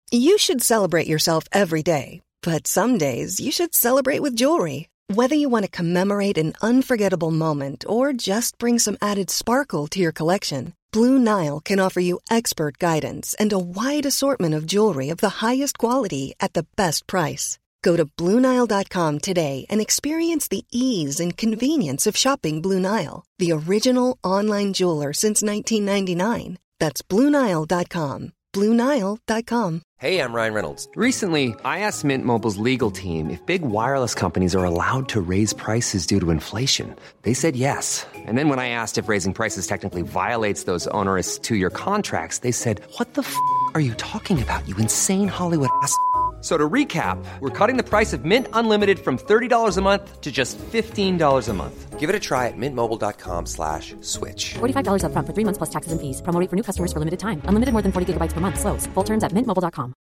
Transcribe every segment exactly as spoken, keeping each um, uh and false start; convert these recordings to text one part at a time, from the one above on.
You should celebrate yourself every day, but some days you should celebrate with jewelry. Whether you want to commemorate an unforgettable moment or just bring some added sparkle to your collection, Blue Nile can offer you expert guidance and a wide assortment of jewelry of the highest quality at the best price. Go to Blue Nile dot com today and experience the ease and convenience of shopping Blue Nile, the original online jeweler since nineteen ninety-nine. That's Blue Nile dot com. Blue Nile dot com. Hey, I'm Ryan Reynolds. Recently, I asked Mint Mobile's legal team if big wireless companies are allowed to raise prices due to inflation. They said yes. And then when I asked if raising prices technically violates those onerous two-year contracts, they said, "What the f*** are you talking about, you insane Hollywood ass f- So to recap, we're cutting the price of Mint Unlimited from thirty dollars a month to just fifteen dollars a month. Give it a try at mintmobile.com slash switch. forty-five dollars up front for three months plus taxes and fees. Promo rate for new customers for limited time. Unlimited more than forty gigabytes per month. Slows full terms at mint mobile dot com.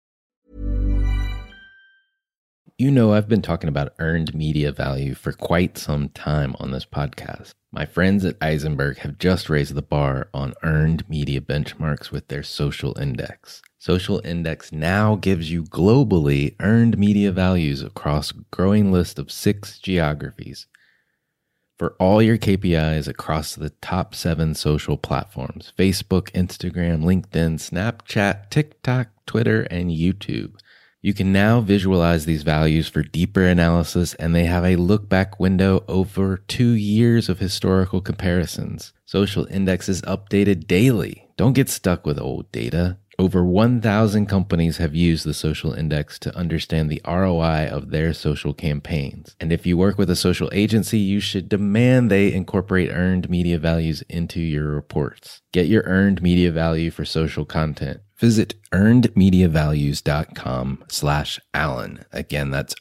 You know, I've been talking about earned media value for quite some time on this podcast. My friends at Eisenberg have just raised the bar on earned media benchmarks with their Social Index. Social Index now gives you globally earned media values across a growing list of six geographies for all your K P Is across the top seven social platforms: Facebook, Instagram, LinkedIn, Snapchat, TikTok, Twitter, and YouTube. You can now visualize these values for deeper analysis, and they have a look-back window over two years of historical comparisons. Social Index is updated daily. Don't get stuck with old data. Over one thousand companies have used the Social Index to understand the R O I of their social campaigns. And if you work with a social agency, you should demand they incorporate earned media values into your reports. Get your earned media value for social content. Visit earnedmediavalues.com slash Alan. Again, that's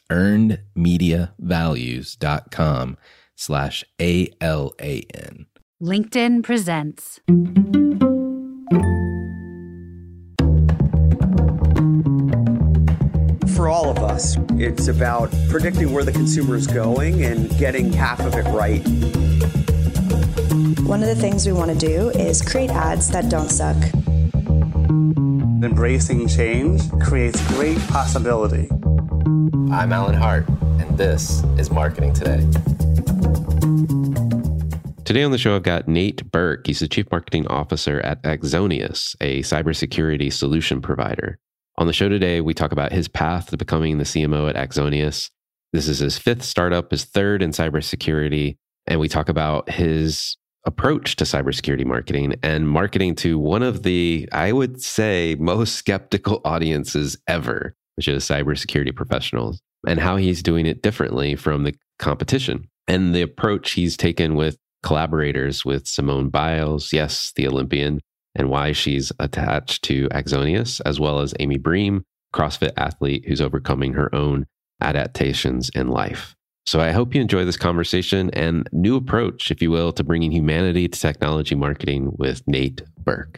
earnedmediavalues.com slash A L A N. LinkedIn presents. For all of us, it's about predicting where the consumer is going and getting half of it right. One of the things we want to do is create ads that don't suck. Embracing change creates great possibility. I'm Alan Hart, and this is Marketing Today. Today on the show, I've got Nate Burke. He's the Chief Marketing Officer at Axonius, a cybersecurity solution provider. On the show today, we talk about his path to becoming the C M O at Axonius. This is his fifth startup, his third in cybersecurity, and we talk about his approach to cybersecurity marketing and marketing to one of the, I would say, most skeptical audiences ever, which is cybersecurity professionals, and how he's doing it differently from the competition, and the approach he's taken with collaborators with Simone Biles, yes, the Olympian, and why she's attached to Axonius, as well as Amy Bream, CrossFit athlete who's overcoming her own adaptations in life. So I hope you enjoy this conversation and new approach, if you will, to bringing humanity to technology marketing with Nate Burke.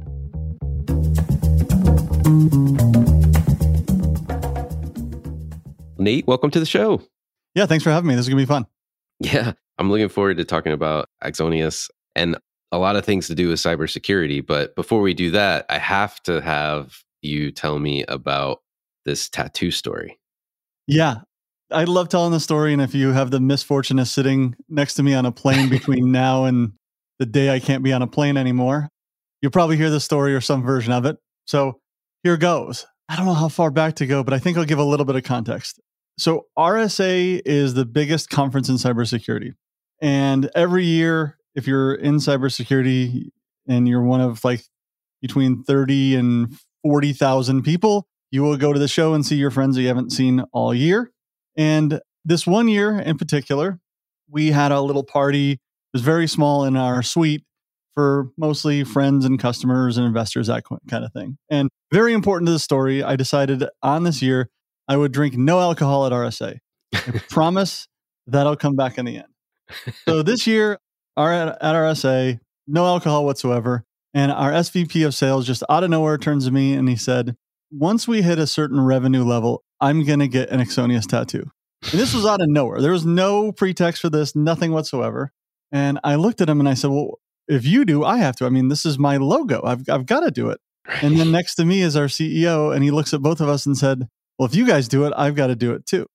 Nate, welcome to the show. Yeah, thanks for having me. This is going to be fun. Yeah, I'm looking forward to talking about Axonius and a lot of things to do with cybersecurity. But before we do that, I have to have you tell me about this tattoo story. Yeah, I love telling the story. And if you have the misfortune of sitting next to me on a plane between now and the day I can't be on a plane anymore, you'll probably hear the story or some version of it. So here goes. I don't know how far back to go, but I think I'll give a little bit of context. So R S A is the biggest conference in cybersecurity. And every year, if you're in cybersecurity and you're one of like between thirty and forty thousand people, you will go to the show and see your friends that you haven't seen all year. And this one year in particular, we had a little party. It was very small in our suite for mostly friends and customers and investors, that kind of thing. And very important to the story, I decided on this year, I would drink no alcohol at R S A. I promise that'll come back in the end. So this year, our, at R S A, no alcohol whatsoever. And our S V P of sales just out of nowhere turns to me and he said, once we hit a certain revenue level, I'm going to get an Axonius tattoo. And this was out of nowhere. There was no pretext for this, nothing whatsoever. And I looked at him and I said, well, if you do, I have to. I mean, this is my logo. I've, I've got to do it. Right. And then next to me is our C E O, and he looks at both of us and said, well, if you guys do it, I've got to do it too.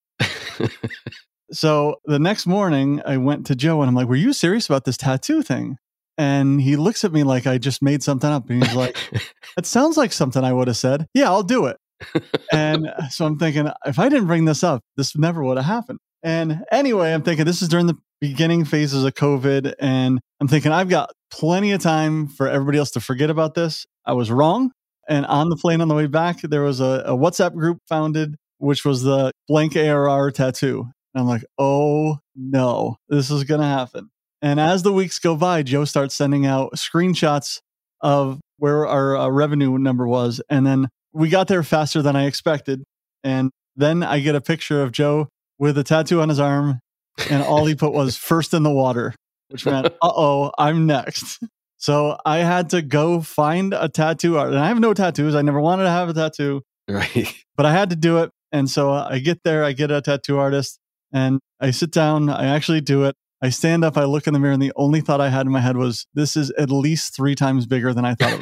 So the next morning, I went to Joe and I'm like, were you serious about this tattoo thing? And he looks at me like I just made something up. And he's like, it sounds like something I would have said. Yeah, I'll do it. And so I'm thinking, if I didn't bring this up, this never would have happened. And anyway, I'm thinking this is during the beginning phases of COVID. And I'm thinking I've got plenty of time for everybody else to forget about this. I was wrong. And on the plane on the way back, there was a, a WhatsApp group founded, which was the blank A R R tattoo. And I'm like, oh no, this is going to happen. And as the weeks go by, Joe starts sending out screenshots of where our uh, revenue number was. And then we got there faster than I expected. And then I get a picture of Joe with a tattoo on his arm. And all he put was first in the water, which meant, uh-oh, I'm next. So I had to go find a tattoo art. And I have no tattoos. I never wanted to have a tattoo. Right. But I had to do it. And so I get there, I get a tattoo artist. And I sit down, I actually do it. I stand up, I look in the mirror, and the only thought I had in my head was, this is at least three times bigger than I thought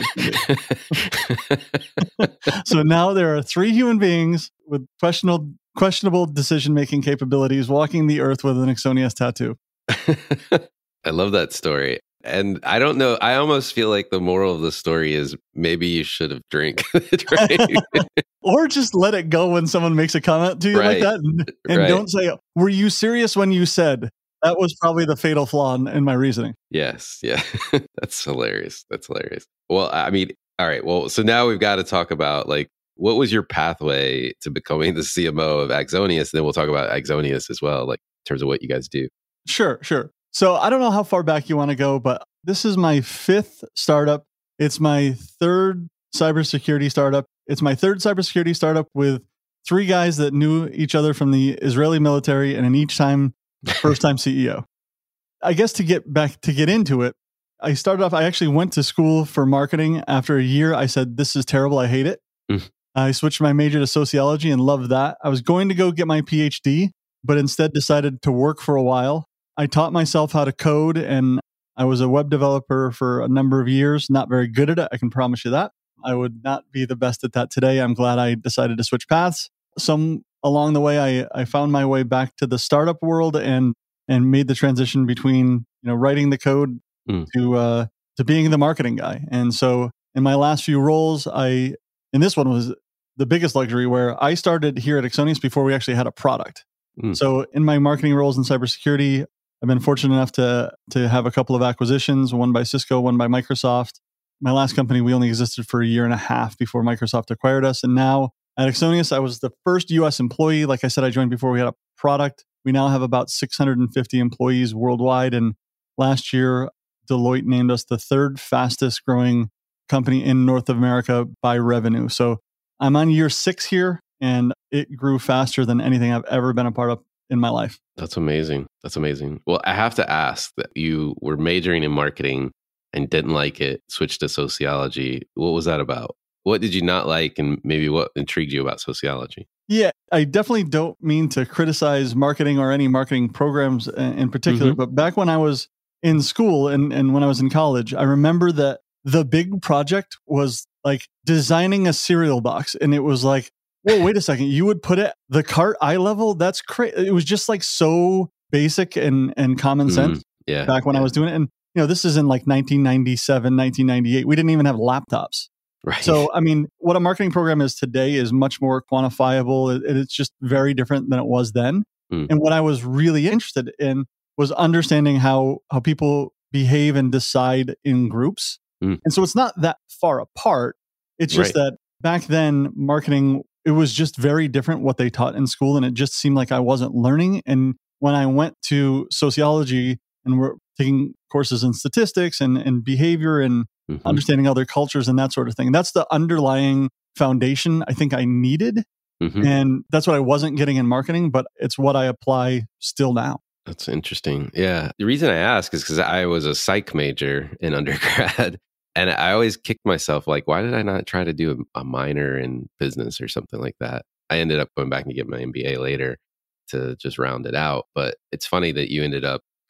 it was going to be. So now there are three human beings with questionable, questionable decision-making capabilities walking the earth with an Axonius tattoo. I love that story. And I don't know, I almost feel like the moral of the story is maybe you should have drank the drink. Or just let it go when someone makes a comment to you right. like that. And, and right. don't say, were you serious when you said? That was probably the fatal flaw in, in my reasoning. Yes. Yeah. That's hilarious. That's hilarious. Well, I mean, all right. Well, so now we've got to talk about like, what was your pathway to becoming the C M O of Axonius? And then we'll talk about Axonius as well, like in terms of what you guys do. Sure, sure. So I don't know how far back you want to go, but this is my fifth startup. It's my third cybersecurity startup. It's my third cybersecurity startup with three guys that knew each other from the Israeli military, and in each time, first time C E O. I guess to get back to get into it, I started off, I actually went to school for marketing. After a year, I said, this is terrible. I hate it. Mm. I switched my major to sociology and loved that. I was going to go get my P H D, but instead decided to work for a while. I taught myself how to code, and I was a web developer for a number of years. Not very good at it, I can promise you that. I would not be the best at that today. I'm glad I decided to switch paths. Some along the way, I, I found my way back to the startup world and and made the transition between you know writing the code mm. to uh, to being the marketing guy. And so in my last few roles, I and this one was the biggest luxury where I started here at Axonius before we actually had a product. Mm. So in my marketing roles in cybersecurity, I've been fortunate enough to to have a couple of acquisitions, one by Cisco, one by Microsoft. My last company, we only existed for a year and a half before Microsoft acquired us. And now at Axonius, I was the first U S employee. Like I said, I joined before we had a product. We now have about six hundred fifty employees worldwide. And last year, Deloitte named us the third fastest growing company in North America by revenue. So I'm on year six here, and it grew faster than anything I've ever been a part of in my life. That's amazing. That's amazing. Well, I have to ask that you were majoring in marketing and didn't like it, switched to sociology. What was that about? What did you not like, and maybe what intrigued you about sociology? Yeah, I definitely don't mean to criticize marketing or any marketing programs in particular, mm-hmm. but back when I was in school and, and when I was in college, I remember that the big project was like designing a cereal box. And it was like, whoa, wait a second, you would put it the cart eye level? That's crazy. It was just like so basic and, and common sense mm, yeah, back when yeah. I was doing it. And, you know, this is in like nineteen ninety-seven, nineteen ninety-eight. We didn't even have laptops. Right. So, I mean, what a marketing program is today is much more quantifiable. It, it's just very different than it was then. Mm. And what I was really interested in was understanding how, how people behave and decide in groups. Mm. And so it's not that far apart. It's just right. that back then, marketing, it was just very different what they taught in school. And it just seemed like I wasn't learning. And when I went to sociology and we're taking courses in statistics and, and behavior and mm-hmm. understanding other cultures and that sort of thing, that's the underlying foundation I think I needed. Mm-hmm. And that's what I wasn't getting in marketing, but it's what I apply still now. That's interesting. Yeah. The reason I ask is because I was a psych major in undergrad. And I always kicked myself like, why did I not try to do a, a minor in business or something like that? I ended up going back and get my M B A later to just round it out. But it's funny that you ended up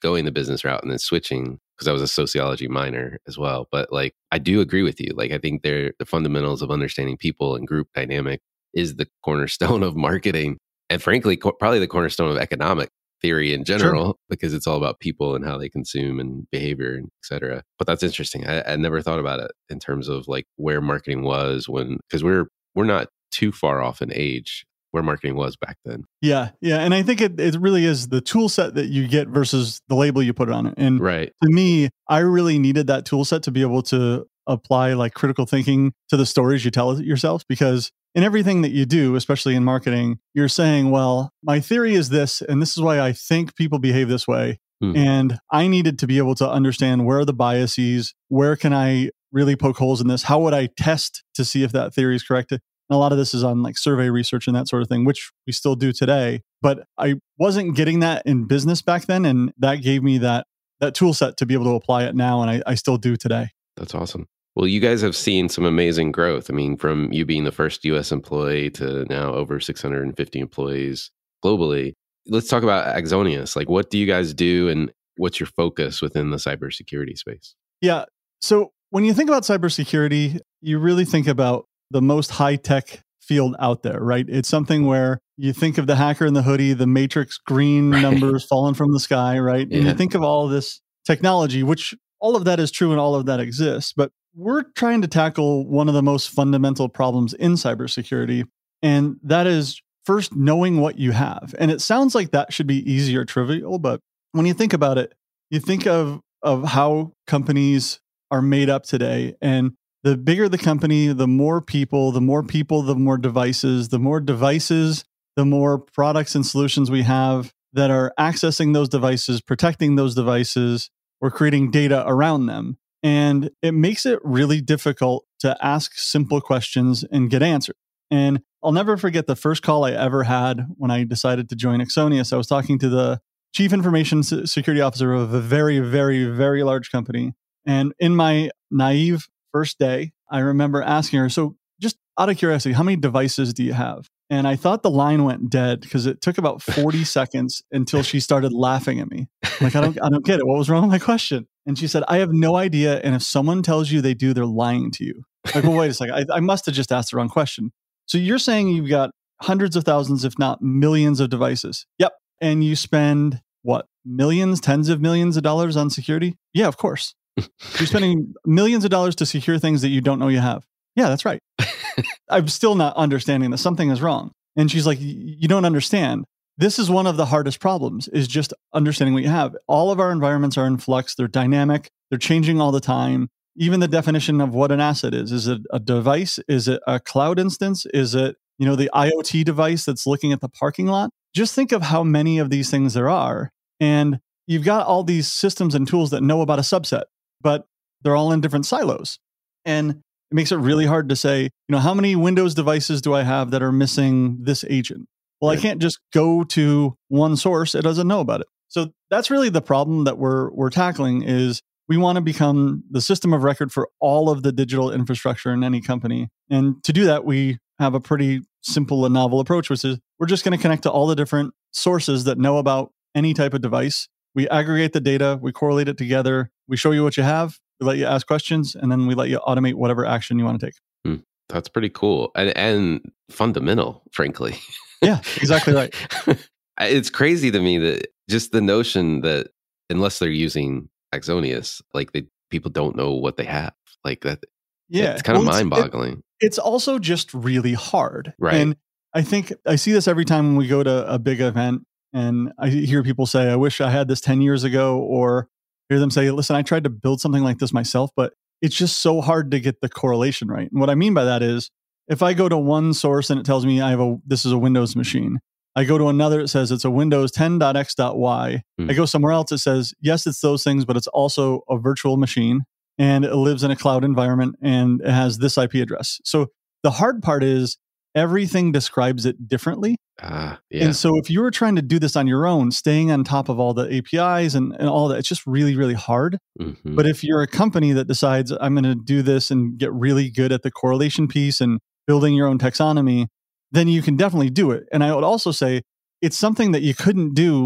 going the business route and then switching because I was a sociology minor as well. But like, I do agree with you. Like, I think they're the fundamentals of understanding people and group dynamic is the cornerstone of marketing. And frankly, co- probably the cornerstone of economic theory in general, sure. because it's all about people and how they consume and behavior, and et cetera. But that's interesting. I, I never thought about it in terms of like where marketing was when, because we're we're not too far off in age where marketing was back then. Yeah, yeah, and I think it it really is the tool set that you get versus the label you put on it. And right. to me, I really needed that tool set to be able to apply like critical thinking to the stories you tell yourself, because in everything that you do, especially in marketing, you're saying, well, my theory is this, and this is why I think people behave this way. Mm. And I needed to be able to understand where are the biases, where can I really poke holes in this? How would I test to see if that theory is correct? And a lot of this is on like survey research and that sort of thing, which we still do today. But I wasn't getting that in business back then. And that gave me that that tool set to be able to apply it now. And I, I still do today. That's awesome. Well, you guys have seen some amazing growth. I mean, from you being the first U S employee to now over six hundred fifty employees globally. Let's talk about Axonius. Like, what do you guys do and what's your focus within the cybersecurity space? Yeah. So when you think about cybersecurity, you really think about the most high-tech field out there, right? It's something where you think of the hacker in the hoodie, the matrix green right. numbers falling from the sky, right? Yeah. And you think of all of this technology, which all of that is true and all of that exists. But we're trying to tackle one of the most fundamental problems in cybersecurity, and that is first knowing what you have. And it sounds like that should be easy or trivial, but when you think about it, you think of, of how companies are made up today. And the bigger the company, the more people, the more people, the more devices, the more devices, the more products and solutions we have that are accessing those devices, protecting those devices, or creating data around them. And it makes it really difficult to ask simple questions and get answers. And I'll never forget the first call I ever had when I decided to join Axonius. I was talking to the chief information security officer of a very, very, very large company. And in my naive first day, I remember asking her, so just out of curiosity, how many devices do you have? And I thought the line went dead because it took about forty seconds until she started laughing at me. Like, I don't, I don't get it. What was wrong with my question? And she said, I have no idea. And if someone tells you they do, they're lying to you. Like, well, wait a second. I, I must have just asked the wrong question. So you're saying you've got hundreds of thousands, if not millions of devices. Yep. And you spend what? Millions, tens of millions of dollars on security? Yeah, of course. You're spending millions of dollars to secure things that you don't know you have. Yeah, that's right. I'm still not understanding that something is wrong. And she's like, you don't understand. This is one of the hardest problems, is just understanding what you have. All of our environments are in flux. They're dynamic. They're changing all the time. Even the definition of what an asset is. Is it a device? Is it a cloud instance? Is it, you know, the IoT device that's looking at the parking lot? Just think of how many of these things there are. And you've got all these systems and tools that know about a subset, but they're all in different silos. And it makes it really hard to say, you know, how many Windows devices do I have that are missing this agent? Well, right. I can't just go to one source. It doesn't know about it. So that's really the problem that we're we're tackling is we want to become the system of record for all of the digital infrastructure in any company. And to do that, we have a pretty simple and novel approach, which is we're just going to connect to all the different sources that know about any type of device. We aggregate the data, we correlate it together, we show you what you have, we let you ask questions, and then we let you automate whatever action you want to take. Hmm, that's pretty cool and, and fundamental, frankly. Yeah, exactly right. It's crazy to me that just the notion that unless they're using Axonius, like they, people don't know what they have. Like that. Yeah. It's kind well, of mind-boggling. It, it's also just really hard. Right. And I think I see this every time when we go to a big event and I hear people say, I wish I had this ten years ago, or hear them say, listen, I tried to build something like this myself, but it's just so hard to get the correlation right. And what I mean by that is if I go to one source and it tells me I have a, this is a Windows machine, I go to another, it says it's a Windows ten dot x dot y. Mm. I go somewhere else, it says, yes, it's those things, but it's also a virtual machine and it lives in a cloud environment and it has this I P address. So the hard part is everything describes it differently. Uh, yeah. And so if you were trying to do this on your own, staying on top of all the A P Is and, and all that, it's just really, really hard. Mm-hmm. But if you're a company that decides I'm going to do this and get really good at the correlation piece and building your own taxonomy, then you can definitely do it. And I would also say it's something that you couldn't do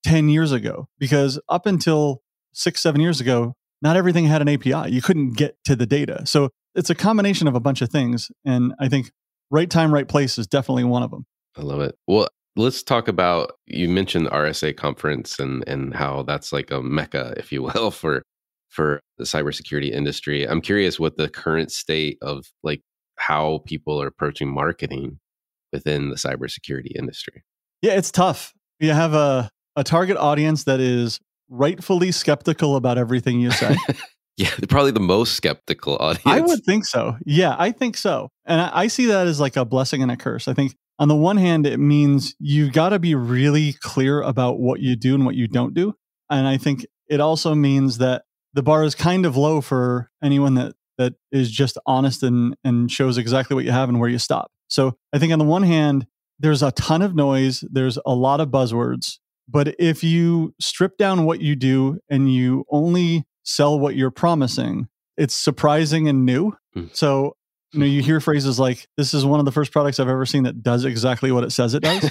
ten years ago, because up until six, seven years ago, not everything had an A P I. You couldn't get to the data. So it's a combination of a bunch of things. And I think right time, right place is definitely one of them. I love it. Well, let's talk about, you mentioned the R S A conference and, and how that's like a mecca, if you will, for, for the cybersecurity industry. I'm curious what the current state of like how people are approaching marketing within the cybersecurity industry. Yeah, it's tough. You have a, a target audience that is rightfully skeptical about everything you say. Yeah, they're probably the most skeptical audience. I would think so. Yeah, I think so. And I, I see that as like a blessing and a curse. I think on the one hand, it means you got to be really clear about what you do and what you don't do. And I think it also means that the bar is kind of low for anyone that that is just honest and, and shows exactly what you have and where you stop. So I think on the one hand, there's a ton of noise. There's a lot of buzzwords. But if you strip down what you do and you only sell what you're promising, it's surprising and new. Mm. So, you know, you hear phrases like, this is one of the first products I've ever seen that does exactly what it says it does.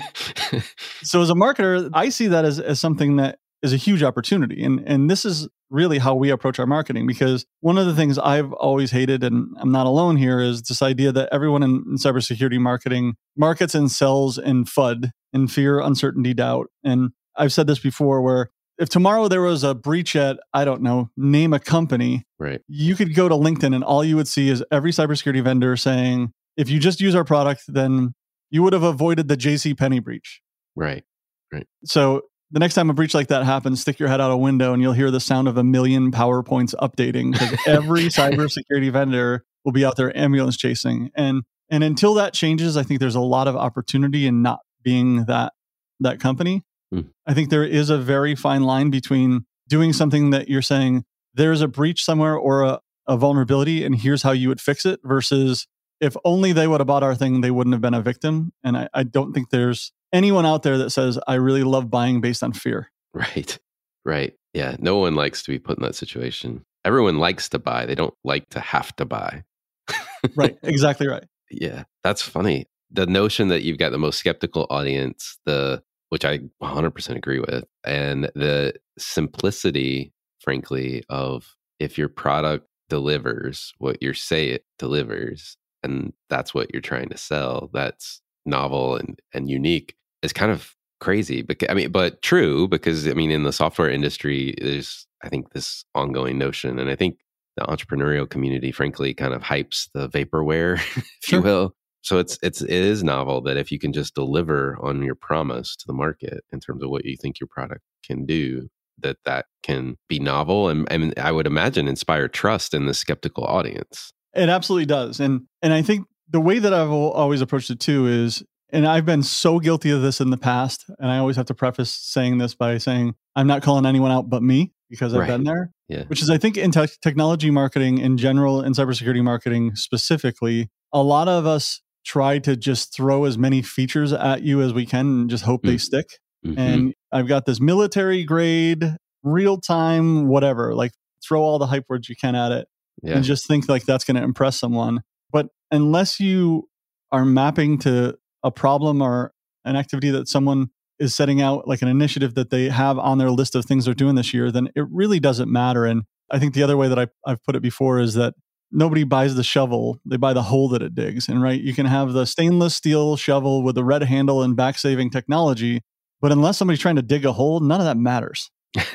So as a marketer, I see that as, as something that is a huge opportunity. And, and this is really how we approach our marketing, because one of the things I've always hated, and I'm not alone here, is this idea that everyone in, in cybersecurity marketing markets and sells in F U D, in fear, uncertainty, doubt. And I've said this before, where if tomorrow there was a breach at, I don't know, name a company, right? You could go to LinkedIn and all you would see is every cybersecurity vendor saying, if you just use our product, then you would have avoided the JCPenney breach. Right, right. So the next time a breach like that happens, stick your head out a window and you'll hear the sound of a million PowerPoints updating, because every cybersecurity vendor will be out there ambulance chasing. And and until that changes, I think there's a lot of opportunity in not being that that company. Mm. I think there is a very fine line between doing something that you're saying, there's a breach somewhere or a, a vulnerability, and here's how you would fix it, versus if only they would have bought our thing, they wouldn't have been a victim. And I, I don't think there's anyone out there that says, I really love buying based on fear. Right. Right. Yeah. No one likes to be put in that situation. Everyone likes to buy. They don't like to have to buy. Right. Exactly right. Yeah. That's funny. The notion that you've got the most skeptical audience, the which I one hundred percent agree with, and the simplicity, frankly, of if your product delivers what you say it delivers, and that's what you're trying to sell, that's novel and, and unique, is kind of crazy. Because, I mean, but true, because I mean, in the software industry, there's, I think, this ongoing notion, and I think the entrepreneurial community, frankly, kind of hypes the vaporware, if Sure. you will. So it's it's it is novel that if you can just deliver on your promise to the market in terms of what you think your product can do, that that can be novel and, and I would imagine inspire trust in the skeptical audience. It absolutely does. And and I think the way that I've always approached it too is, and I've been so guilty of this in the past, and I always have to preface saying this by saying, I'm not calling anyone out but me, because I've Right. been there. Yeah. Which is, I think, in te- technology marketing in general, and cybersecurity marketing specifically, a lot of us try to just throw as many features at you as we can and just hope mm. they stick. Mm-hmm. And I've got this military grade, real time, whatever, like throw all the hype words you can at it yeah. and just think like that's going to impress someone. But unless you are mapping to a problem or an activity that someone is setting out, like an initiative that they have on their list of things they're doing this year, then it really doesn't matter. And I think the other way that I, I've put it before is that nobody buys the shovel, they buy the hole that it digs. And right, you can have the stainless steel shovel with the red handle and back saving technology, but unless somebody's trying to dig a hole, none of that matters.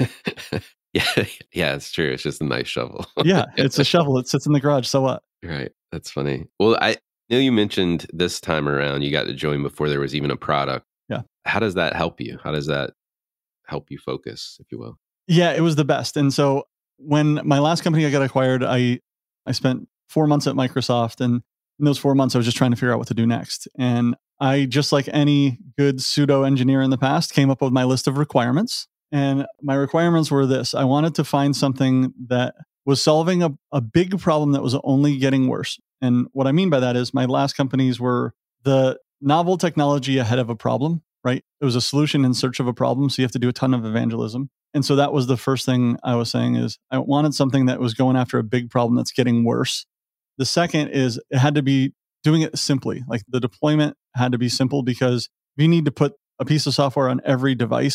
yeah, yeah, it's true. It's just a nice shovel. Yeah, it's a shovel. It sits in the garage. So what? Right. That's funny. Well, I know you mentioned this time around you got to join before there was even a product. Yeah. How does that help you? How does that help you focus, if you will? Yeah, it was the best. And so when my last company I got acquired, I I spent four months at Microsoft, and in those four months, I was just trying to figure out what to do next. And I, just like any good pseudo engineer in the past, came up with my list of requirements. And my requirements were this: I wanted to find something that was solving a, a big problem that was only getting worse. And what I mean by that is my last companies were the novel technology ahead of a problem, right? It was a solution in search of a problem. So you have to do a ton of evangelism. And so that was the first thing I was saying is I wanted something that was going after a big problem that's getting worse. The second is it had to be doing it simply. Like the deployment had to be simple, because if you need to put a piece of software on every device,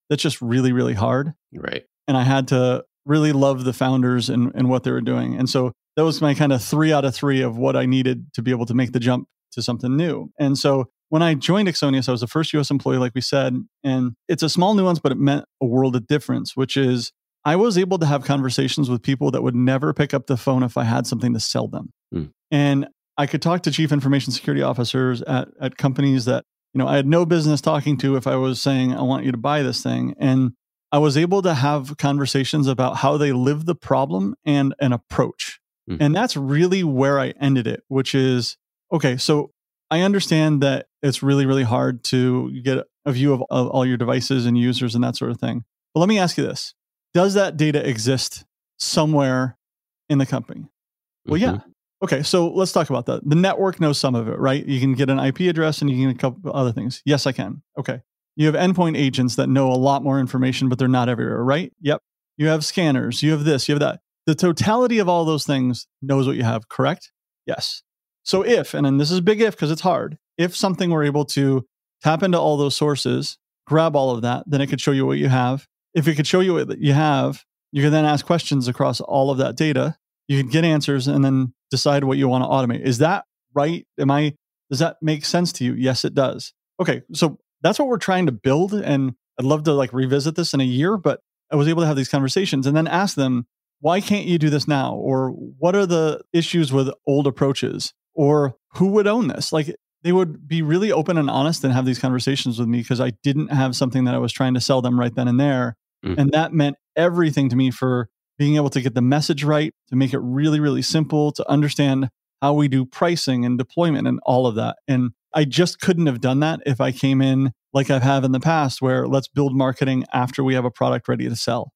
that's just really, really hard. Right. And I had to really love the founders and, and what they were doing. And so that was my kind of three out of three of what I needed to be able to make the jump to something new. And so when I joined Exonius, I was the first U S employee, like we said, and it's a small nuance, but it meant a world of difference, which is I was able to have conversations with people that would never pick up the phone if I had something to sell them. Mm. And I could talk to chief information security officers at, at companies that, you know, I had no business talking to if I was saying, I want you to buy this thing. And I was able to have conversations about how they live the problem and an approach. Mm. And that's really where I ended it, which is, okay, so I understand that it's really, really hard to get a view of, of all your devices and users and that sort of thing. But let me ask you this. Does that data exist somewhere in the company? Well, mm-hmm. yeah. Okay, so let's talk about that. The network knows some of it, right? You can get an I P address and you can get a couple other things. Yes, I can. Okay. You have endpoint agents that know a lot more information, but they're not everywhere, right? Yep. You have scanners. You have this. You have that. The totality of all those things knows what you have, correct? Yes. So if, and then this is a big if because it's hard, if something were able to tap into all those sources, grab all of that, then it could show you what you have. If it could show you what you have, you can then ask questions across all of that data. You can get answers and then decide what you want to automate. Is that right? Am I, does that make sense to you? Yes, it does. Okay. So that's what we're trying to build. And I'd love to like revisit this in a year, but I was able to have these conversations and then ask them, why can't you do this now? Or what are the issues with old approaches? Or who would own this? Like they would be really open and honest and have these conversations with me because I didn't have something that I was trying to sell them right then and there. Mm-hmm. And that meant everything to me for being able to get the message right, to make it really, really simple, to understand how we do pricing and deployment and all of that. And I just couldn't have done that if I came in like I have in the past, where let's build marketing after we have a product ready to sell.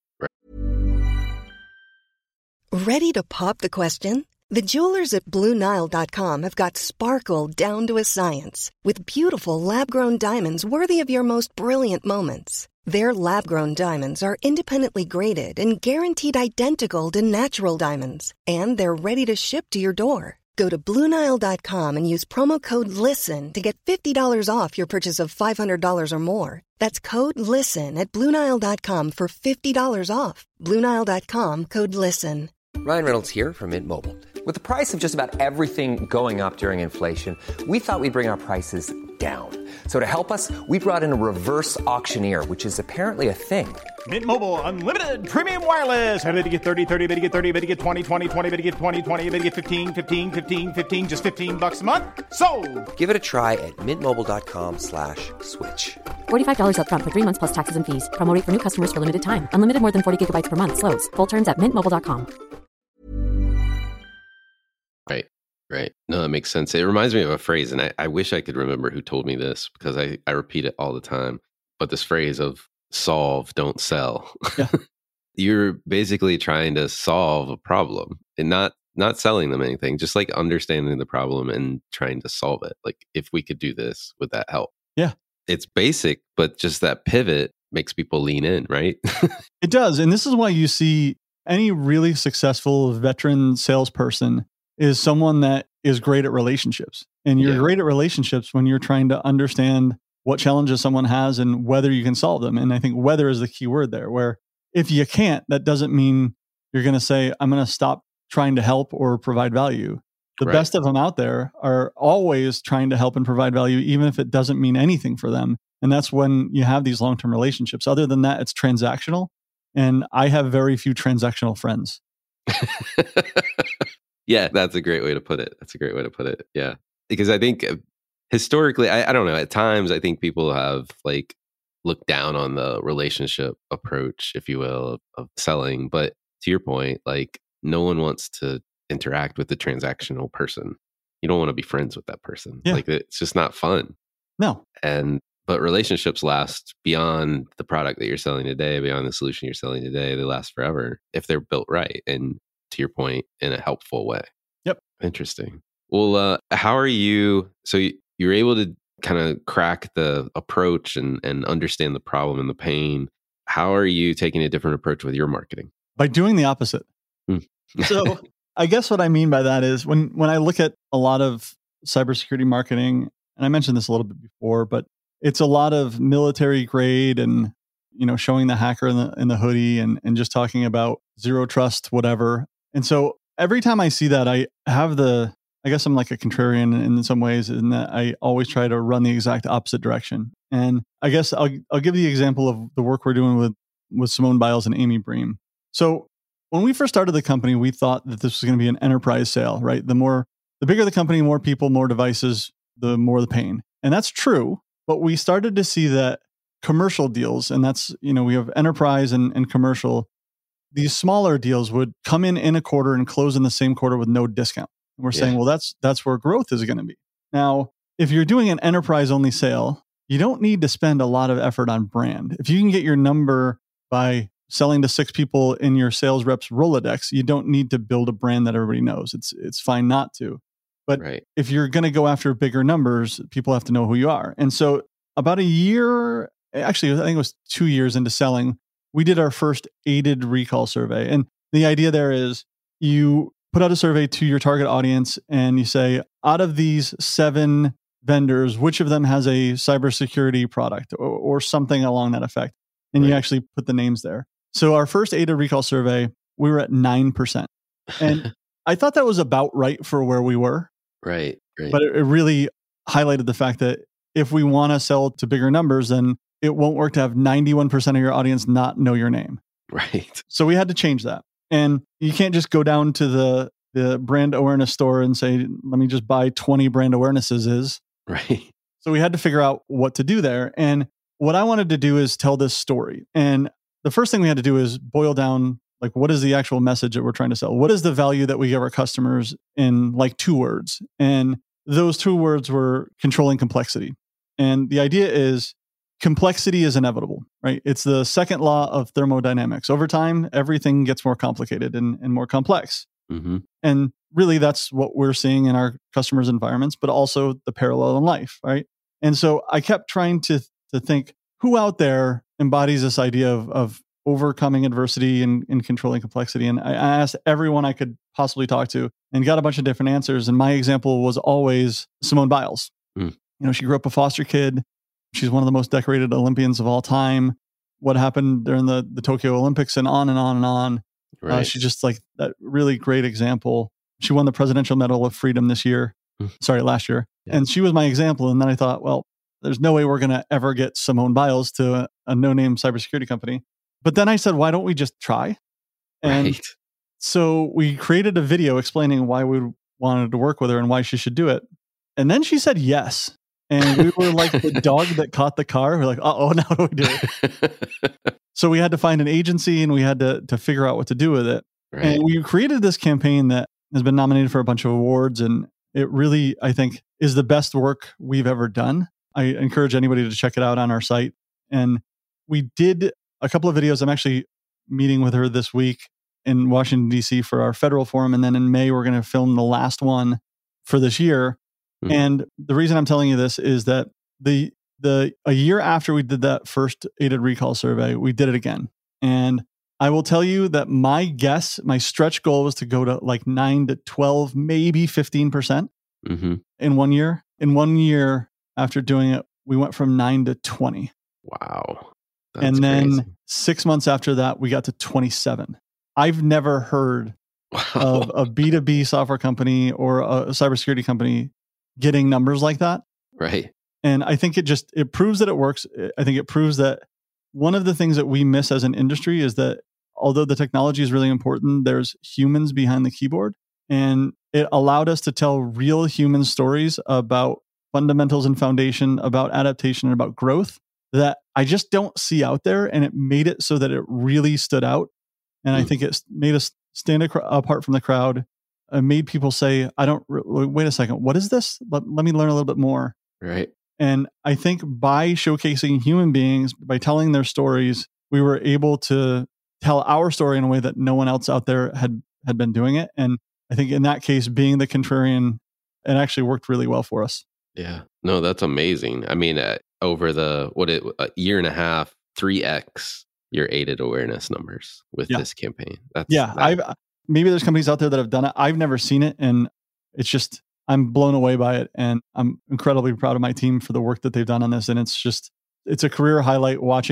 Ready to pop the question? The jewelers at Blue Nile dot com have got sparkle down to a science with beautiful lab-grown diamonds worthy of your most brilliant moments. Their lab-grown diamonds are independently graded and guaranteed identical to natural diamonds, and they're ready to ship to your door. Go to Blue Nile dot com and use promo code LISTEN to get fifty dollars off your purchase of five hundred dollars or more. That's code LISTEN at Blue Nile dot com for fifty dollars off. Blue Nile dot com, code LISTEN. Ryan Reynolds here from Mint Mobile. With the price of just about everything going up during inflation, we thought we'd bring our prices down. So to help us, we brought in a reverse auctioneer, which is apparently a thing. Mint Mobile Unlimited Premium Wireless. How to get thirty, thirty, how to get thirty, how to get twenty, twenty, twenty, how to get twenty, twenty, how to get fifteen, fifteen, fifteen, fifteen, just fifteen bucks a month? Sold! Give it a try at mintmobile.com slash switch. forty-five dollars up front for three months plus taxes and fees. Promo rate for new customers for limited time. Unlimited more than forty gigabytes per month. Slows full terms at mint mobile dot com. Right, right. No, that makes sense. It reminds me of a phrase, and I, I wish I could remember who told me this because I, I repeat it all the time. But this phrase of solve, don't sell. Yeah. You're basically trying to solve a problem and not not selling them anything, just like understanding the problem and trying to solve it. Like, if we could do this, would that help? Yeah. It's basic, but just that pivot makes people lean in, right? It does. And this is why you see any really successful veteran salesperson is someone that is great at relationships. And you're yeah. great at relationships when you're trying to understand what challenges someone has and whether you can solve them. And I think whether is the key word there, where if you can't, that doesn't mean you're going to say, I'm going to stop trying to help or provide value. The right. best of them out there are always trying to help and provide value, even if it doesn't mean anything for them. And that's when you have these long-term relationships. Other than that, it's transactional. And I have very few transactional friends. Yeah, that's a great way to put it. That's a great way to put it. Yeah. Because I think historically, I, I don't know, at times I think people have like looked down on the relationship approach, if you will, of, of selling. But to your point, like no one wants to interact with the transactional person. You don't want to be friends with that person. Yeah. Like it's just not fun. No. And but relationships last beyond the product that you're selling today, beyond the solution you're selling today. They last forever if they're built right. And to your point, in a helpful way. Yep. Interesting. Well, uh, how are you? So you, you're able to kind of crack the approach and, and understand the problem and the pain. How are you taking a different approach with your marketing? By doing the opposite. Mm. So I guess what I mean by that is when, when I look at a lot of cybersecurity marketing, and I mentioned this a little bit before, but it's a lot of military grade and you know, showing the hacker in the in the hoodie and and just talking about zero trust, whatever. And so every time I see that, I have the, I guess I'm like a contrarian in some ways, in that I always try to run the exact opposite direction. And I guess I'll I'll give the example of the work we're doing with with Simone Biles and Amy Bream. So when we first started the company, we thought that this was going to be an enterprise sale, right? The more, the bigger the company, more people, more devices, the more the pain. And that's true. But we started to see that commercial deals, and that's, you know, we have enterprise and, and commercial, these smaller deals would come in in a quarter and close in the same quarter with no discount. And we're yeah. saying, well, that's that's where growth is going to be. Now, if you're doing an enterprise only sale, you don't need to spend a lot of effort on brand. If you can get your number by selling to six people in your sales reps Rolodex, you don't need to build a brand that everybody knows. It's it's fine not to. But right. if you're going to go after bigger numbers, people have to know who you are. And so about a year, actually, I think it was two years into selling, we did our first aided recall survey. And the idea there is you put out a survey to your target audience and you say, out of these seven vendors, which of them has a cybersecurity product or, or something along that effect? And right. you actually put the names there. So our first aided recall survey, we were at nine percent. And I thought that was about right for where we were. Right. right. But it, it really highlighted the fact that if we want to sell to bigger numbers, then it won't work to have ninety-one percent of your audience not know your name. Right. So we had to change that. And you can't just go down to the, the brand awareness store and say, let me just buy twenty brand awarenesses is. Right. So we had to figure out what to do there. And what I wanted to do is tell this story. And the first thing we had to do is boil down, like, what is the actual message that we're trying to sell? What is the value that we give our customers in like two words? And those two words were controlling complexity. And the idea is complexity is inevitable, right? It's the second law of thermodynamics. Over time, everything gets more complicated and, and more complex. Mm-hmm. And really, that's what we're seeing in our customers' environments, but also the parallel in life, right? And so I kept trying to, to think, who out there embodies this idea of, of overcoming adversity and, and controlling complexity? And I asked everyone I could possibly talk to and got a bunch of different answers. And my example was always Simone Biles. Mm. You know, she grew up a foster kid. She's one of the most decorated Olympians of all time. What happened during the, the Tokyo Olympics and on and on and on. Right. Uh, she's just like that really great example. She won the Presidential Medal of Freedom this year. Mm. Sorry, last year. Yeah. And she was my example. And then I thought, well, there's no way we're going to ever get Simone Biles to a, a no-name cybersecurity company. But then I said, why don't we just try? And right. so we created a video explaining why we wanted to work with her and why she should do it. And then she said yes. And we were like the dog that caught the car. We're like, uh-oh, now how do we do it? So we had to find an agency and we had to, to figure out what to do with it. Right. And we created this campaign that has been nominated for a bunch of awards. And it really, I think, is the best work we've ever done. I encourage anybody to check it out on our site. And we did a couple of videos. I'm actually meeting with her this week in Washington, D C for our federal forum. And then in May, we're going to film the last one for this year. Mm. And the reason I'm telling you this is that the the a year after we did that first aided recall survey, we did it again. And I will tell you that my guess, my stretch goal was to go to like nine to twelve, maybe fifteen percent mm-hmm. in one year. In one year, after doing it, we went from nine to twenty. Wow. That's and then crazy. Six months after that, we got to twenty-seven. I've never heard wow. of a B two B software company or a cybersecurity company getting numbers like that. Right. And I think it just, it proves that it works. I think it proves that one of the things that we miss as an industry is that although the technology is really important, there's humans behind the keyboard. And it allowed us to tell real human stories about fundamentals and foundation, about adaptation and about growth that I just don't see out there. And it made it so that it really stood out. And mm. I think it made us stand ac- apart from the crowd. It made people say, I don't, re- wait a second, what is this? Let, let me learn a little bit more. Right. And I think by showcasing human beings, by telling their stories, we were able to tell our story in a way that no one else out there had, had been doing it. And I think in that case, being the contrarian, it actually worked really well for us. Yeah. No, that's amazing. I mean, uh, over the, what it, a year and a half, three X your aided awareness numbers with yeah. this campaign. That's yeah. that. I've, maybe there's companies out there that have done it. I've never seen it. And it's just, I'm blown away by it. And I'm incredibly proud of my team for the work that they've done on this. And it's just, it's a career highlight watching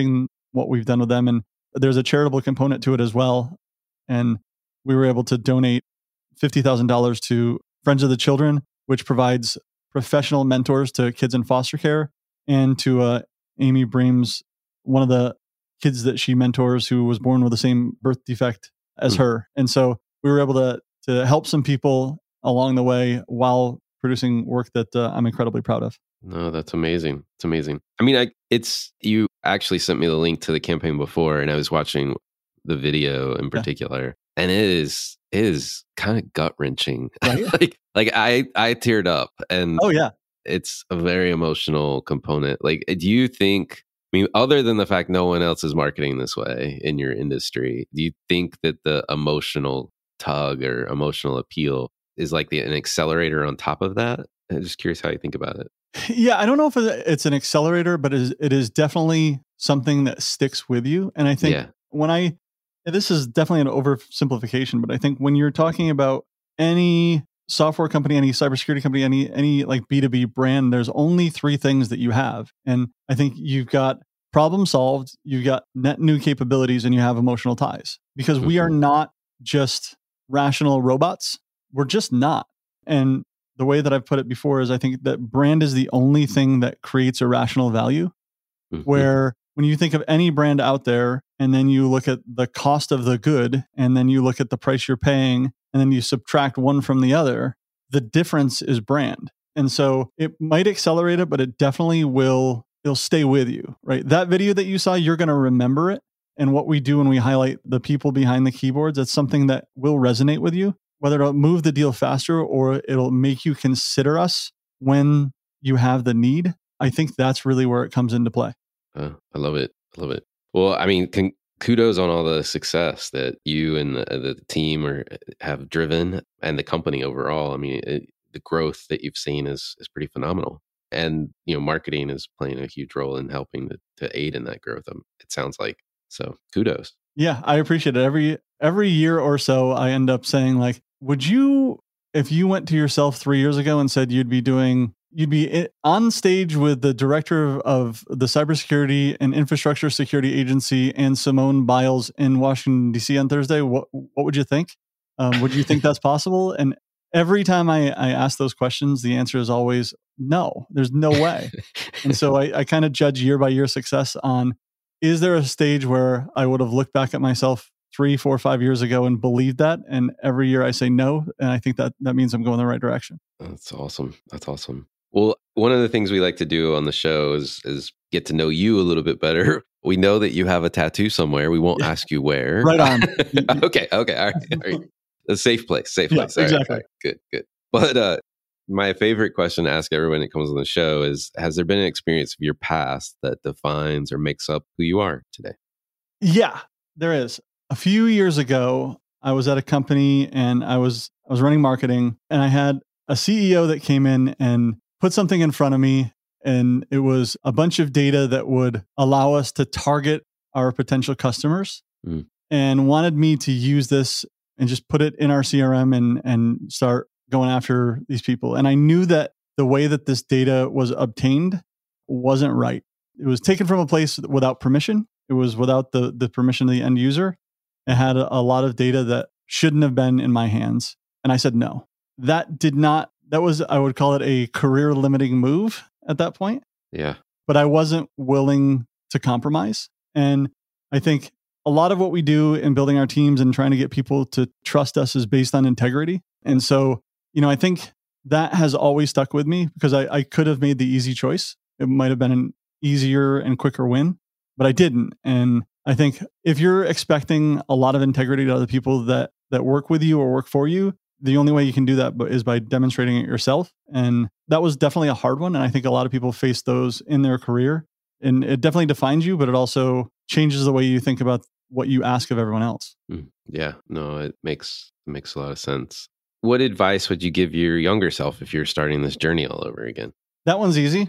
what we've done with them. And there's a charitable component to it as well. And we were able to donate fifty thousand dollars to Friends of the Children, which provides professional mentors to kids in foster care, and to uh, Amy Breams, one of the kids that she mentors who was born with the same birth defect as mm-hmm. her. And so we were able to to help some people along the way while producing work that uh, I'm incredibly proud of. No, that's amazing. It's amazing. I mean, I, it's, you actually sent me the link to the campaign before, and I was watching the video in particular, yeah. and it is, it is kind of gut wrenching. Right? like, like I, I teared up, and oh yeah, it's a very emotional component. Like, do you think, I mean, other than the fact no one else is marketing this way in your industry, do you think that the emotional tug or emotional appeal is like the, an accelerator on top of that? I'm just curious how you think about it. Yeah, I don't know if it's an accelerator, but it is, it is definitely something that sticks with you. And I think yeah. when I, this is definitely an oversimplification, but I think when you're talking about any software company, any cybersecurity company, any, any like B two B brand, there's only three things that you have. And I think you've got problem solved, you've got net new capabilities, and you have emotional ties, because mm-hmm. we are not just rational robots. We're just not. And the way that I've put it before is I think that brand is the only thing that creates irrational value, mm-hmm. where when you think of any brand out there and then you look at the cost of the good and then you look at the price you're paying and then you subtract one from the other, the difference is brand. And so it might accelerate it, but it definitely will, it'll stay with you, right? That video that you saw, you're going to remember it. And what we do when we highlight the people behind the keyboards, it's something that will resonate with you, whether it'll move the deal faster or it'll make you consider us when you have the need. I think that's really where it comes into play. Uh, I love it. I love it. Well, I mean, con- kudos on all the success that you and the, the team are, have driven, and the company overall. I mean, it, the growth that you've seen is is pretty phenomenal. And, you know, marketing is playing a huge role in helping to, to aid in that growth. Um, it sounds like. So kudos. Yeah, I appreciate it. Every every year or so, I end up saying, like, would you, if you went to yourself three years ago and said you'd be doing, you'd be on stage with the director of the Cybersecurity and Infrastructure Security Agency and Simone Biles in Washington, D C on Thursday, what what would you think? Um, would you think that's possible? And every time I, I ask those questions, the answer is always no, there's no way. And so I, I kind of judge year by year success on, is there a stage where I would have looked back at myself three, four, five years ago and believed that? And every year I say no. And I think that that means I'm going the right direction. That's awesome. That's awesome. Well, one of the things we like to do on the show is, is get to know you a little bit better. We know that you have a tattoo somewhere. We won't yeah. ask you where. Right on. okay. Okay. All right. All right. A safe place. Safe place. Yeah, all exactly. Right, all right. Good. Good. But uh, my favorite question to ask everyone that comes on the show is, has there been an experience of your past that defines or makes up who you are today? Yeah, there is. A few years ago, I was at a company and I was I was running marketing, and I had a C E O that came in and put something in front of me, and it was a bunch of data that would allow us to target our potential customers, mm. and wanted me to use this and just put it in our C R M and and start going after these people. And I knew that the way that this data was obtained wasn't right. It was taken from a place without permission. It was without the, the permission of the end user. It had a, a lot of data that shouldn't have been in my hands. And I said, no, that did not, that was, I would call it a career limiting move at that point. Yeah. But I wasn't willing to compromise. And I think a lot of what we do in building our teams and trying to get people to trust us is based on integrity. And so, you know, I think that has always stuck with me, because I, I could have made the easy choice. It might have been an easier and quicker win, but I didn't. And I think if you're expecting a lot of integrity to other people that that work with you or work for you, the only way you can do that is by demonstrating it yourself. And that was definitely a hard one. And I think a lot of people face those in their career. And it definitely defines you, but it also changes the way you think about what you ask of everyone else. Mm, yeah, no, it makes it makes a lot of sense. What advice would you give your younger self if you're starting this journey all over again? That one's easy.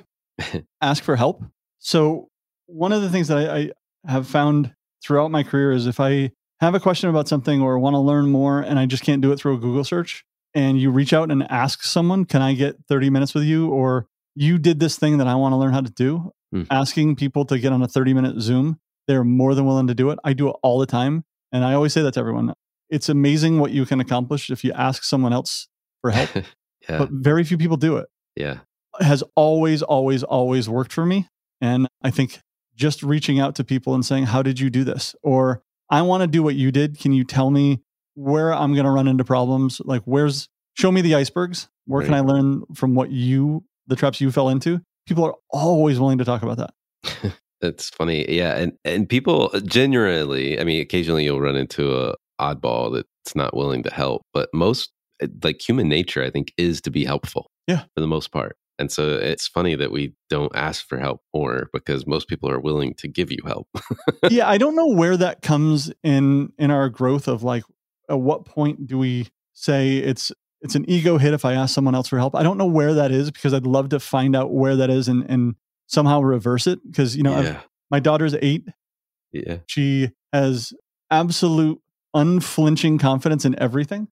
Ask for help. So one of the things that I, I have found throughout my career is if I have a question about something or want to learn more and I just can't do it through a Google search, and you reach out and ask someone, can I get thirty minutes with you? Or you did this thing that I want to learn how to do. Mm. Asking people to get on a thirty minute Zoom they're more than willing to do it. I do it all the time. And I always say that to everyone. It's amazing what you can accomplish if you ask someone else for help, yeah. but very few people do it. Yeah. It has always, always, always worked for me. And I think just reaching out to people and saying, how did you do this? Or I want to do what you did. Can you tell me where I'm going to run into problems? Like where's, show me the icebergs. Where Right. can I learn from what you, the traps you fell into? People are always willing to talk about that. That's funny. Yeah. And, and people generally, I mean, occasionally you'll run into a oddball that's not willing to help, but most like human nature, I think, is to be helpful. Yeah. For the most part. And so it's funny that we don't ask for help more because most people are willing to give you help. Yeah. I don't know where that comes in, in our growth of like, at what point do we say it's, it's an ego hit if I ask someone else for help? I don't know where that is because I'd love to find out where that is and, and somehow reverse it. Because, you know, Yeah. I've, my daughter's eight. Yeah. She has absolute unflinching confidence in everything,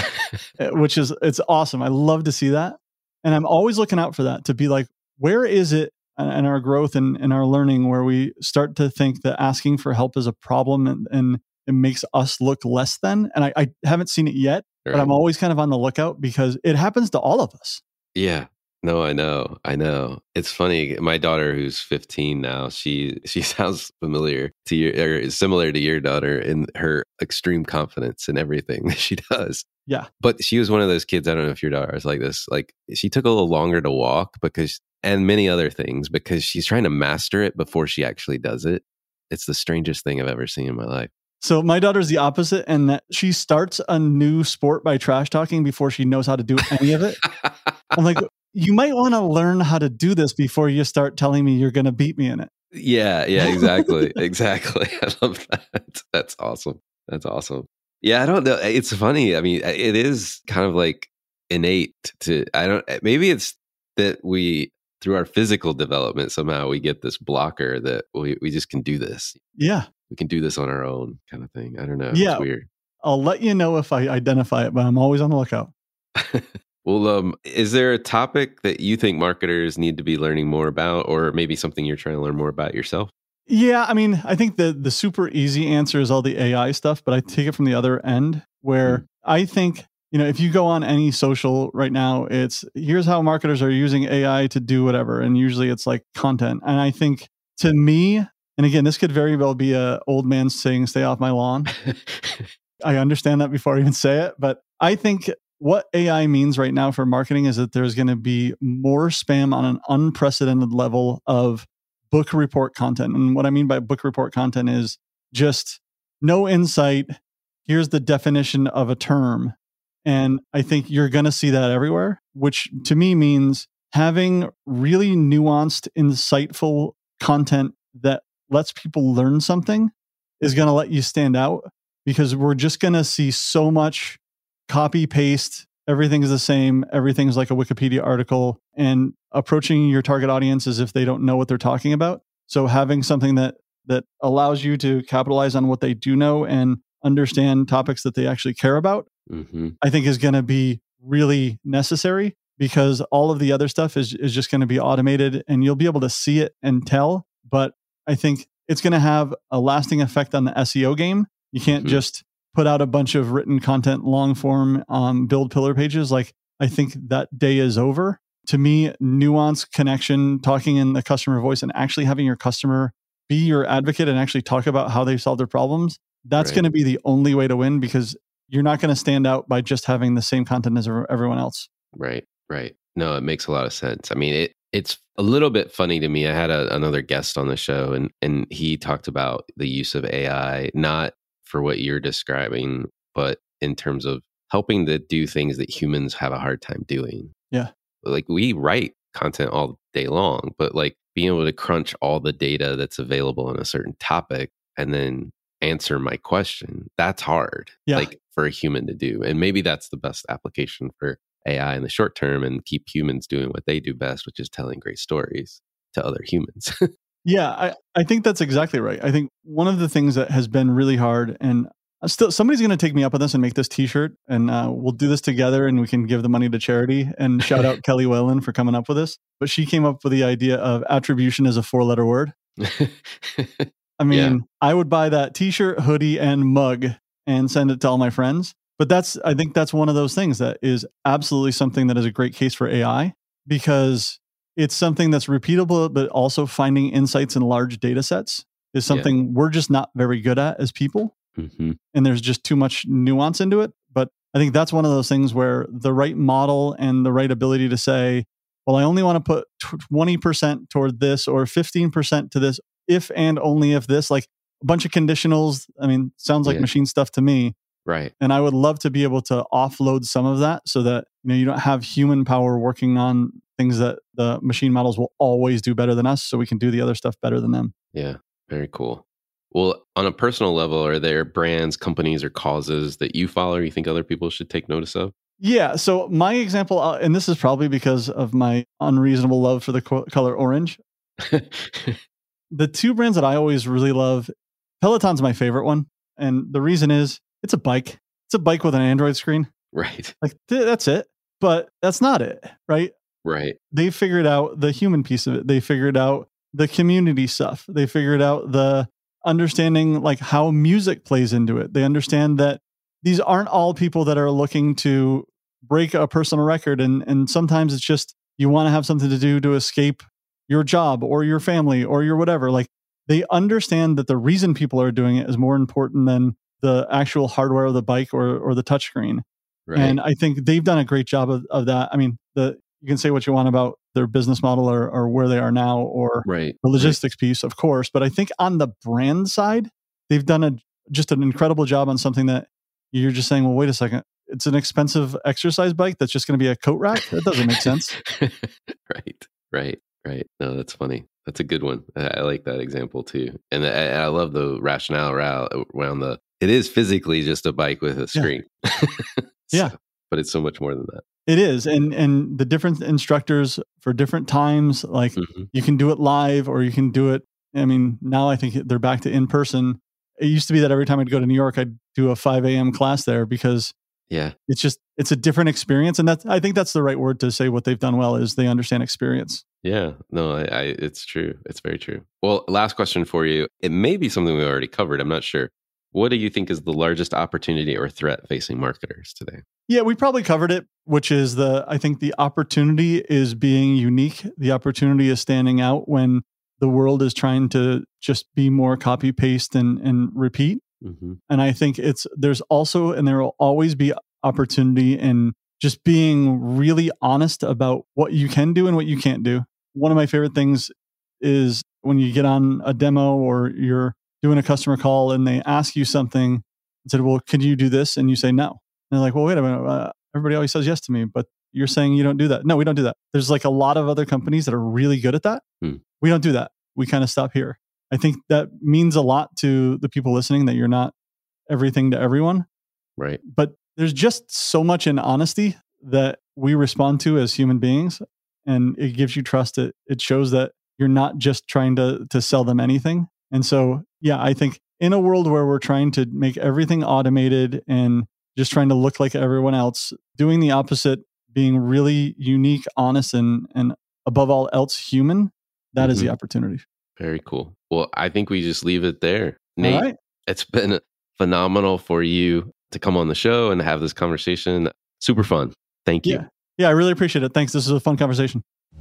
which is, it's awesome. I love to see that. And I'm always looking out for that to be like, where is it in our growth and in our learning where we start to think that asking for help is a problem and, and it makes us look less than? And I, I haven't seen it yet, Right. but I'm always kind of on the lookout because it happens to all of us. Yeah. No, I know. I know. It's funny. My daughter, who's fifteen now, she she sounds familiar to your, or similar to your daughter in her extreme confidence in everything that she does. Yeah. But she was one of those kids. I don't know if your daughter is like this. Like she took a little longer to walk because, and many other things, because she's trying to master it before she actually does it. It's the strangest thing I've ever seen in my life. So my daughter's the opposite, and that she starts a new sport by trash talking before she knows how to do any of it. I'm like, you might want to learn how to do this before you start telling me you're going to beat me in it. Yeah, yeah, exactly. exactly. I love that. That's awesome. That's awesome. Yeah, I don't know. It's funny. I mean, it is kind of like innate to, I don't, maybe it's that we, through our physical development, somehow we get this blocker that we, we just can do this. Yeah. We can do this on our own kind of thing. I don't know. Yeah. It's weird. I'll let you know if I identify it, but I'm always on the lookout. Well, um, is there a topic that you think marketers need to be learning more about, or maybe something you're trying to learn more about yourself? Yeah, I mean, I think the the super easy answer is all the A I stuff, but I take it from the other end where mm. I think, you know, if you go on any social right now, it's here's how marketers are using A I to do whatever. And usually it's like content. And I think to me, and again, this could very well be a old man saying, stay off my lawn. I understand that before I even say it, but I think what A I means right now for marketing is that there's going to be more spam on an unprecedented level of book report content. And what I mean by book report content is just no insight. Here's the definition of a term. And I think you're going to see that everywhere, which to me means having really nuanced, insightful content that lets people learn something is going to let you stand out, because we're just going to see so much copy paste. Everything's the same. Everything's like a Wikipedia article, and approaching your target audience as if they don't know what they're talking about. So having something that that allows you to capitalize on what they do know and understand topics that they actually care about, mm-hmm. I think is going to be really necessary, because all of the other stuff is, is just going to be automated and you'll be able to see it and tell. But I think it's going to have a lasting effect on the S E O game. You can't mm-hmm. just put out a bunch of written content, long form, um, build pillar pages. Like, I think that day is over. To me, nuance, connection, talking in the customer voice, and actually having your customer be your advocate and actually talk about how they solve their problems, that's right. going to be the only way to win, because you're not going to stand out by just having the same content as everyone else. Right, right. No, it makes a lot of sense. I mean, it it's a little bit funny to me. I had a, another guest on the show, and and he talked about the use of A I, not for what you're describing, but in terms of helping to do things that humans have a hard time doing. Yeah. Like, we write content all day long, but like being able to crunch all the data that's available on a certain topic and then answer my question, that's hard. Yeah. Like for a human to do. And maybe that's the best application for A I in the short term, and keep humans doing what they do best, which is telling great stories to other humans. Yeah, I, I think that's exactly right. I think one of the things that has been really hard, and still somebody's going to take me up on this and make this t-shirt, and uh, we'll do this together and we can give the money to charity, and shout out Kelly Whalen for coming up with this. But she came up with the idea of attribution as a four letter word. I mean, Yeah. I would buy that t-shirt, hoodie, and mug and send it to all my friends. But that's, I think that's one of those things that is absolutely something that is a great case for A I, because it's something that's repeatable, but also finding insights in large data sets is something yeah. we're just not very good at as people. Mm-hmm. And there's just too much nuance into it. But I think that's one of those things where the right model and the right ability to say, well, I only want to put twenty percent toward this or fifteen percent to this, if and only if this, like a bunch of conditionals. I mean, sounds like yeah. machine stuff to me. Right. And I would love to be able to offload some of that so that, you know, you don't have human power working on things that the machine models will always do better than us, so we can do the other stuff better than them. Yeah. Very cool. Well, on a personal level, are there brands, companies, or causes that you follow or you think other people should take notice of? Yeah. So my example, uh, and this is probably because of my unreasonable love for the co- color orange. The two brands that I always really love, Peloton's my favorite one. And the reason is it's a bike. It's a bike with an Android screen. Right. Like th- that's it. But that's not it. Right. Right. They figured out the human piece of it. They figured out the community stuff. They figured out the understanding like how music plays into it. They understand that these aren't all people that are looking to break a personal record. And, and sometimes it's just, you want to have something to do to escape your job or your family or your whatever. Like they understand that the reason people are doing it is more important than the actual hardware of the bike or, or the touchscreen. Right. And I think they've done a great job of, of that. I mean, the, you can say what you want about their business model or, or where they are now or right. the logistics right. piece, of course. But I think on the brand side, they've done a just an incredible job on something that you're just saying, well, wait a second. It's an expensive exercise bike that's just going to be a coat rack? That doesn't make sense. Right, right, right. No, that's funny. That's a good one. I, I like that example too. And I, I love the rationale around the, it is physically just a bike with a screen. Yeah. so, yeah. But it's so much more than that. It is. And and the different instructors for different times, like mm-hmm. you can do it live or you can do it. I mean, now I think they're back to in person. It used to be that every time I'd go to New York, I'd do a five a.m. class there because yeah, it's just, it's a different experience. And that's, I think that's the right word to say what they've done well is they understand experience. Yeah, no, I, I it's true. It's very true. Well, last question for you. It may be something we already covered. I'm not sure. What do you think is the largest opportunity or threat facing marketers today? Yeah, we probably covered it, which is the, I think the opportunity is being unique. The opportunity is standing out when the world is trying to just be more copy paste and, and repeat. Mm-hmm. And I think it's, there's also, and there will always be opportunity in just being really honest about what you can do and what you can't do. One of my favorite things is when you get on a demo or you're doing a customer call and they ask you something and said, well, can you do this? And you say no. And they're like, well, wait a minute. Uh, everybody always says yes to me, but you're saying you don't do that. No, we don't do that. There's like a lot of other companies that are really good at that. Hmm. We don't do that. We kind of stop here. I think that means a lot to the people listening that you're not everything to everyone. Right. But there's just so much in honesty that we respond to as human beings. And it gives you trust. It, it shows that you're not just trying to, to sell them anything. And so, yeah, I think in a world where we're trying to make everything automated and just trying to look like everyone else, doing the opposite, being really unique, honest, and, and above all else human, that mm-hmm. is the opportunity. Very cool. Well, I think we just leave it there. Nate, right. It's been phenomenal for you to come on the show and have this conversation. Super fun. Thank you. Yeah, yeah, I really appreciate it. Thanks. This is a fun conversation.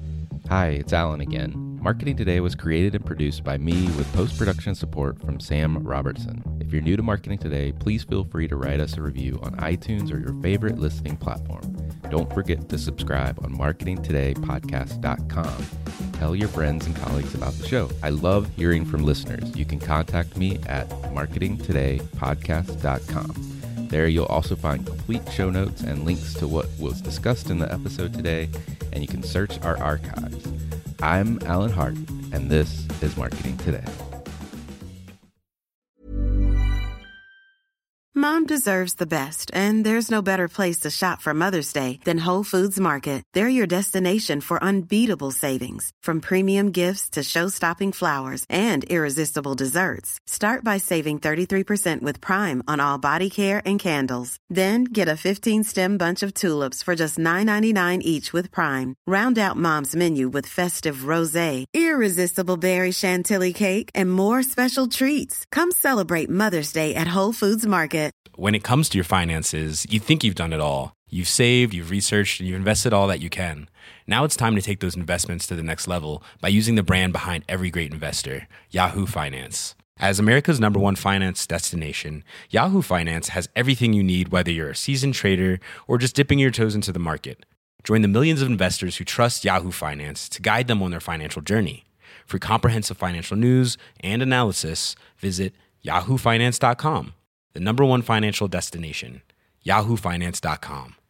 Hi, it's Alan again. Marketing Today was created and produced by me with post-production support from Sam Robertson. If you're new to Marketing Today, please feel free to write us a review on iTunes or your favorite listening platform. Don't forget to subscribe on marketing today podcast dot com. Tell your friends and colleagues about the show. I love hearing from listeners. You can contact me at marketing today podcast dot com. There you'll also find complete show notes and links to what was discussed in the episode today, and you can search our archives. I'm Alan Hart, and this is Marketing Today. Mom Mom deserves the best, and there's no better place to shop for Mother's Day than Whole Foods Market. They're your destination for unbeatable savings, from premium gifts to show-stopping flowers and irresistible desserts. Start by saving thirty-three percent with Prime on all body care and candles. Then get a fifteen-stem bunch of tulips for just nine ninety-nine each with Prime. Round out Mom's menu with festive rosé, irresistible berry chantilly cake, and more special treats. Come celebrate Mother's Day at Whole Foods Market. When it comes to your finances, you think you've done it all. You've saved, you've researched, and you've invested all that you can. Now it's time to take those investments to the next level by using the brand behind every great investor, Yahoo Finance. As America's number one finance destination, Yahoo Finance has everything you need, whether you're a seasoned trader or just dipping your toes into the market. Join the millions of investors who trust Yahoo Finance to guide them on their financial journey. For comprehensive financial news and analysis, visit yahoo finance dot com, the number one financial destination, yahoo finance dot com.